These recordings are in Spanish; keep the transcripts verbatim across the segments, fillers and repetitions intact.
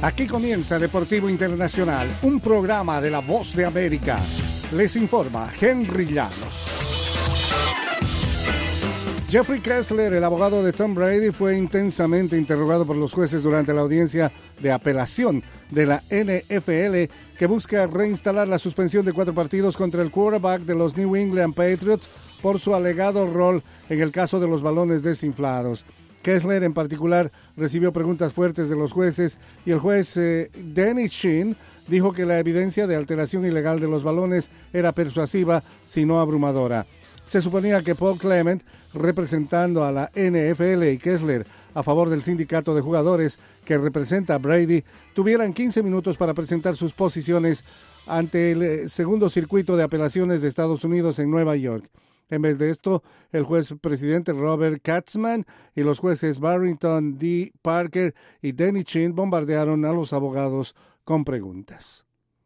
Aquí comienza Deportivo Internacional, un programa de La Voz de América. Les informa Henry Llanos. Jeffrey Kessler, el abogado de Tom Brady, fue intensamente interrogado por los jueces durante la audiencia de apelación de la N F L, que busca reinstalar la suspensión de cuatro partidos contra el quarterback de los New England Patriots por su alegado rol en el caso de los balones desinflados. Kessler, en particular, recibió preguntas fuertes de los jueces y el juez eh, Denny Sheen dijo que la evidencia de alteración ilegal de los balones era persuasiva, si no abrumadora. Se suponía que Paul Clement, representando a la N F L, y Kessler, a favor del sindicato de jugadores que representa a Brady, tuvieran quince minutos para presentar sus posiciones ante el segundo circuito de apelaciones de Estados Unidos en Nueva York. En vez de esto, el juez presidente Robert Katzman y los jueces Barrington D. Parker y Denny Chin bombardearon a los abogados con preguntas.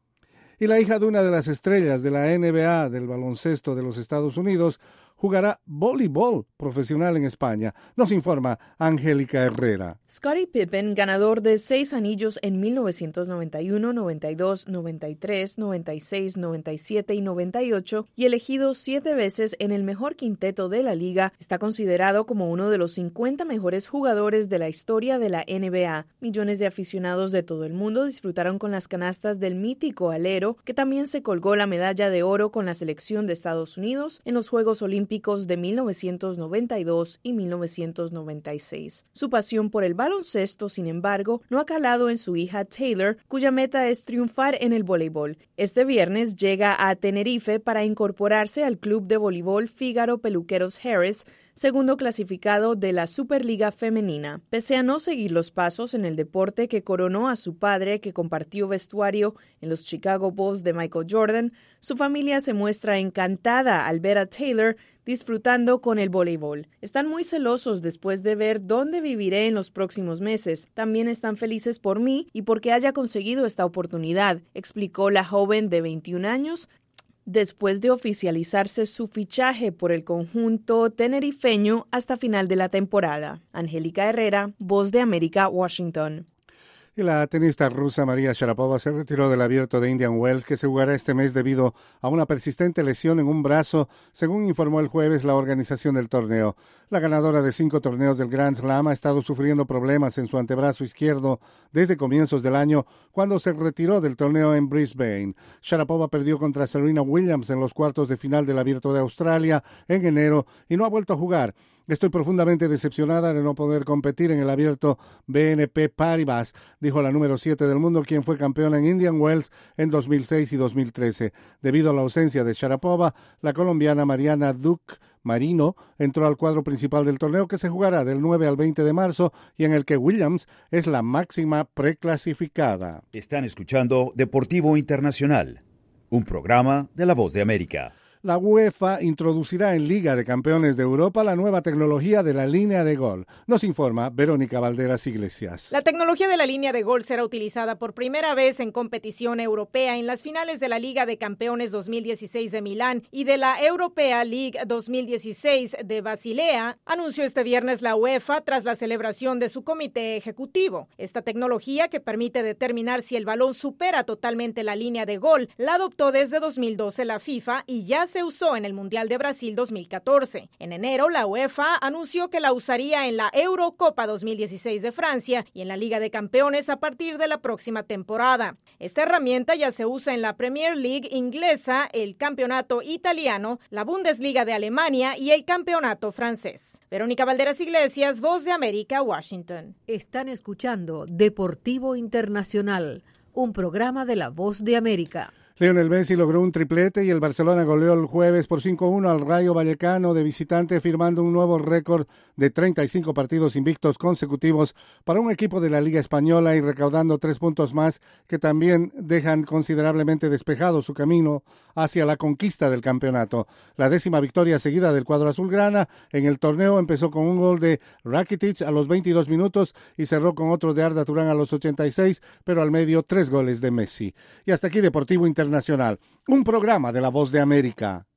Y la hija de una de las estrellas de la N B A del baloncesto de los Estados Unidos jugará voleibol profesional en España. Nos informa Angélica Herrera. Scottie Pippen, ganador de seis anillos en mil novecientos noventa y uno, noventa y dos, noventa y tres, noventa y seis, noventa y siete y noventa y ocho y elegido siete veces en el mejor quinteto de la liga, está considerado como uno de los cincuenta mejores jugadores de la historia de la N B A. Millones de aficionados de todo el mundo disfrutaron con las canastas del mítico alero, que también se colgó la medalla de oro con la selección de Estados Unidos en los Juegos Olímpicos de mil novecientos noventa y dos y mil novecientos noventa y seis. Su pasión por el baloncesto, sin embargo, no ha calado en su hija Taylor, cuya meta es triunfar en el voleibol. Este viernes llega a Tenerife para incorporarse al club de voleibol Fígaro Peluqueros Harris, segundo clasificado de la Superliga Femenina. Pese a no seguir los pasos en el deporte que coronó a su padre, que compartió vestuario en los Chicago Bulls de Michael Jordan, su familia se muestra encantada al ver a Taylor disfrutando con el voleibol. Están muy celosos después de ver dónde viviré en los próximos meses. También están felices por mí y porque haya conseguido esta oportunidad, explicó la joven de veintiún años, después de oficializarse su fichaje por el conjunto tenerifeño hasta final de la temporada. Angélica Herrera, Voz de América, Washington. Y la tenista rusa María Sharapova se retiró del Abierto de Indian Wells, que se jugará este mes debido a una persistente lesión en un brazo, según informó el jueves la organización del torneo. La ganadora de cinco torneos del Grand Slam ha estado sufriendo problemas en su antebrazo izquierdo desde comienzos del año, cuando se retiró del torneo en Brisbane. Sharapova perdió contra Serena Williams en los cuartos de final del Abierto de Australia en enero y no ha vuelto a jugar. Estoy profundamente decepcionada de no poder competir en el Abierto B N P Paribas, dijo la número siete del mundo, quien fue campeona en Indian Wells en dos mil seis y dos mil trece. Debido a la ausencia de Sharapova, la colombiana Mariana Duque Marino entró al cuadro principal del torneo, que se jugará del nueve al veinte de marzo y en el que Williams es la máxima preclasificada. Están escuchando Deportivo Internacional, un programa de La Voz de América. La UEFA introducirá en Liga de Campeones de Europa la nueva tecnología de la línea de gol. Nos informa Verónica Valderas Iglesias. La tecnología de la línea de gol será utilizada por primera vez en competición europea en las finales de la Liga de Campeones dos mil dieciséis de Milán y de la Europea League dos mil dieciséis de Basilea, anunció este viernes la UEFA tras la celebración de su comité ejecutivo. Esta tecnología, que permite determinar si el balón supera totalmente la línea de gol, la adoptó desde dos mil doce la FIFA y ya se usó en el Mundial de Brasil dos mil catorce. En enero, la UEFA anunció que la usaría en la Eurocopa dos mil dieciséis de Francia y en la Liga de Campeones a partir de la próxima temporada. Esta herramienta ya se usa en la Premier League inglesa, el Campeonato italiano, la Bundesliga de Alemania y el Campeonato francés. Verónica Valderas Iglesias, Voz de América, Washington. Están escuchando Deportivo Internacional, un programa de La Voz de América. Lionel Messi logró un triplete y el Barcelona goleó el jueves por cinco a uno al Rayo Vallecano de visitante, firmando un nuevo récord de treinta y cinco partidos invictos consecutivos para un equipo de la Liga Española y recaudando tres puntos más que también dejan considerablemente despejado su camino hacia la conquista del campeonato. La décima victoria seguida del cuadro azulgrana en el torneo empezó con un gol de Rakitic a los veintidós minutos y cerró con otro de Arda Turán a los ochenta y seis, pero al medio tres goles de Messi. Y hasta aquí Deportivo Internacional, un programa de La Voz de América.